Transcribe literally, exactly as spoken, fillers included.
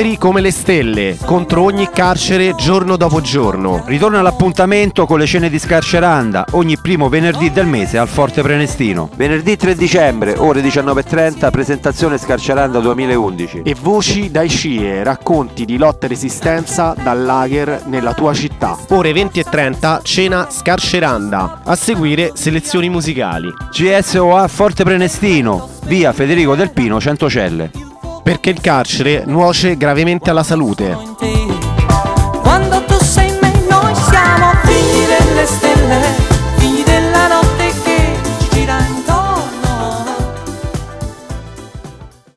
numeri come le stelle, contro ogni carcere giorno dopo giorno. Ritorna l'appuntamento con le cene di Scarceranda, ogni primo venerdì del mese al Forte Prenestino. Venerdì tre dicembre, ore diciannove e trenta, presentazione Scarceranda duemilaundici. E voci dai C I E, racconti di lotta e resistenza dal lager nella tua città. Ore venti e trenta, cena Scarceranda. A seguire selezioni musicali. C S O A Forte Prenestino, via Federico Del Pino, Centocelle. Perché il carcere nuoce gravemente alla salute.